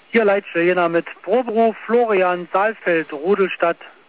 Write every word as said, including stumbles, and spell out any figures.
Hier Leitsche, jener mit Proberuf Florian Saalfeld, Rudelstadt